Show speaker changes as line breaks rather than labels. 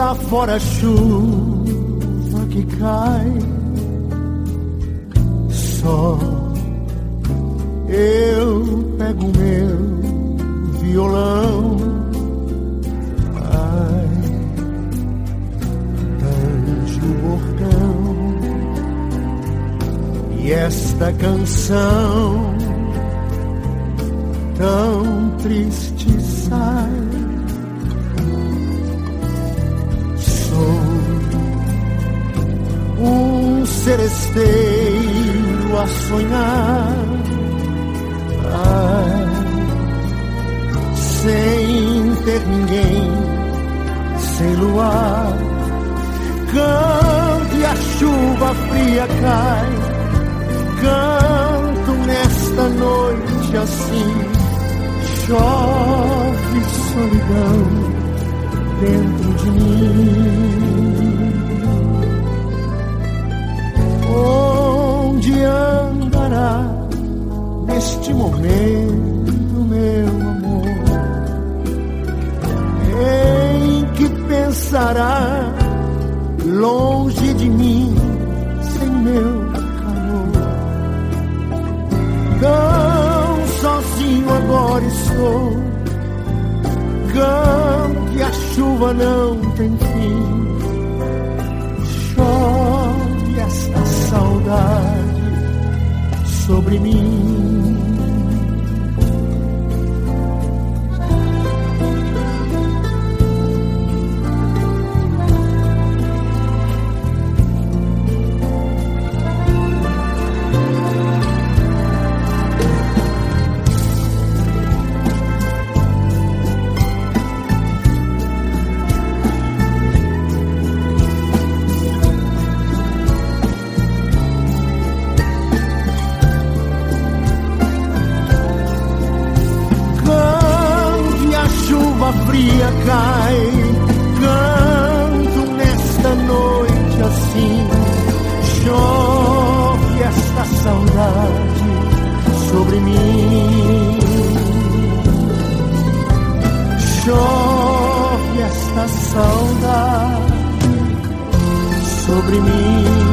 lá fora a chuva que cai, só eu pego meu violão. Ai, tange o bordão e esta canção tão triste sai. Um seresteiro a sonhar, ai, sem ter ninguém, sem luar. Canto e a chuva fria cai, canto nesta noite assim. Chove solidão dentro de mim. Onde andará neste momento, meu amor? Em que pensará longe de mim, sem meu calor? Tão sozinho agora estou, canto que a chuva não tem fim. Chove esta saudade sobre mim. Fria cai, canto nesta noite assim. Chove esta saudade sobre mim. Chove esta saudade sobre mim.